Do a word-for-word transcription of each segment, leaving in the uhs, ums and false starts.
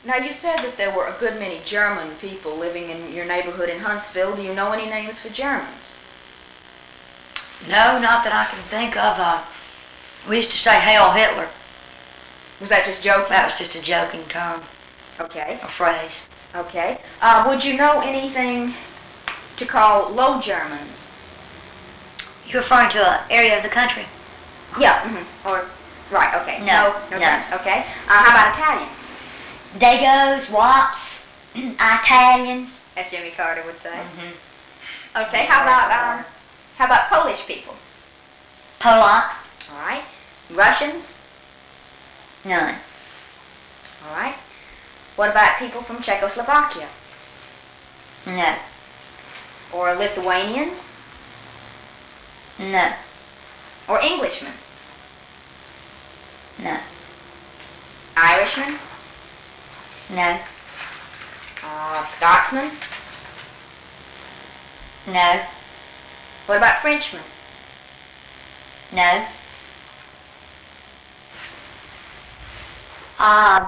Now, you said that there were a good many German people living in your neighborhood in Huntsville. Do you know any names for Germans? No, not that I can think of. Uh, we used to say Hail Hitler. Was that just joking? That was just a joking term, Okay. a phrase. Okay. Uh, would you know anything to call Low Germans? You're referring to an area of the country? Yeah. Mm-hmm. Or right. Okay. No. No. No. no. Germans. Okay. Uh, how about Italians? Dagos, Wops, Italians. As Jimmy Carter would say. Mm-hmm. Okay. How about um, how about Polish people? Polacks? All right. Russians? None. All right. What about people from Czechoslovakia? No. Or Lithuanians? No. Or Englishmen? No. Irishmen? No. Uh, Scotsmen? No. What about Frenchmen? No. Uh,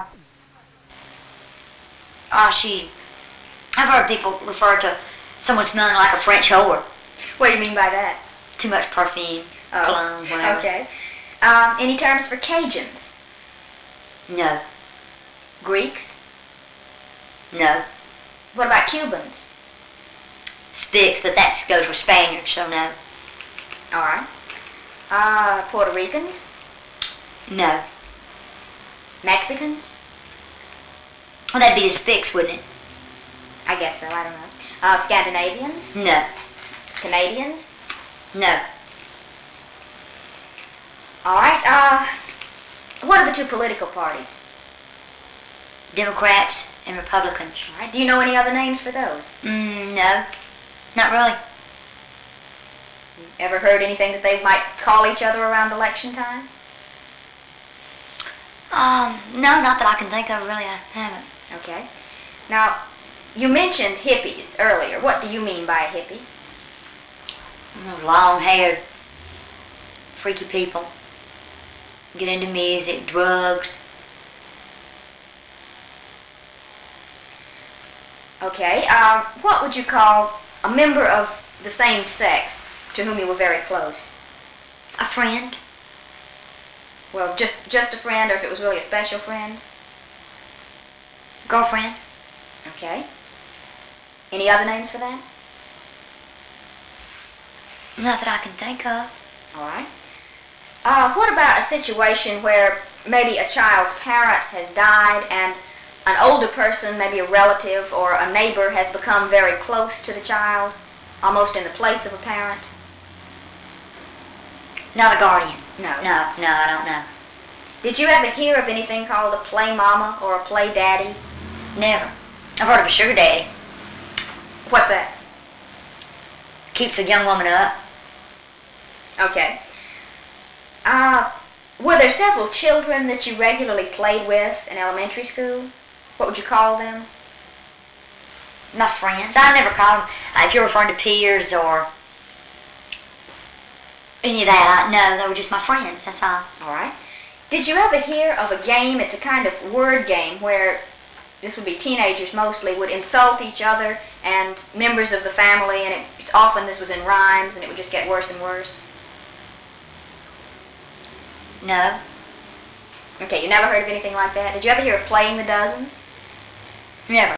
oh, she. I've heard people refer to someone smelling like a French whore. What do you mean by that? Too much perfume, Oh, cologne, whatever. okay. Um, any terms for Cajuns? No. Greeks? No. What about Cubans? Spicks, but that goes with Spaniards, so no. All right. Uh, Puerto Ricans? No. Mexicans? Well, that'd be the Spicks, wouldn't it? I guess so, I don't know. Uh, Scandinavians? No. Canadians? No. All right. Uh, what are the two political parties? Democrats and Republicans. All right. Do you know any other names for those? Mm, no. Not really. Ever heard anything that they might call each other around election time? Um, no, not that I can think of, really. I haven't. Okay. Now, you mentioned hippies earlier. What do you mean by a hippie? Long-haired, freaky people. Get into music, drugs. Okay. Um, what would you call a member of the same sex to whom you were very close? A friend. Well, just just a friend, or if it was really a special friend? Girlfriend. Okay. Any other names for that? Not that I can think of. All right. Uh, what about a situation where maybe a child's parent has died and an older person, maybe a relative or a neighbor, has become very close to the child, almost in the place of a parent? Not a guardian. No. No, no, I don't know. Did you ever hear of anything called a play mama or a play daddy? Never. I've heard of a sugar daddy. What's that? Keeps a young woman up. Okay. Uh, were there several children that you regularly played with in elementary school? What would you call them? My friends. I never called them. Uh, if you're referring to peers or any of that, I, no, they were just my friends. That's all. All right. Did you ever hear of a game? It's a kind of word game where this would be teenagers mostly would insult each other and members of the family, and it's often this was in rhymes, and it would just get worse and worse. No. Okay, you never heard of anything like that? Did you ever hear of playing the dozens? Never.